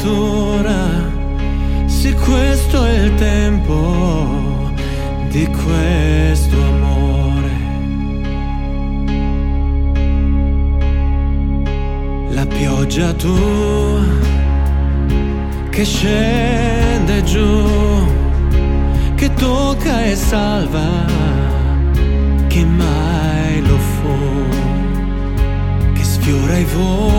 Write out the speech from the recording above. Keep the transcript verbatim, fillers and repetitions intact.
natura. Sì, questo è il tempo di questo amore. La pioggia tu che scende giù, che tocca e salva chi mai lo fu, che sfiora i voli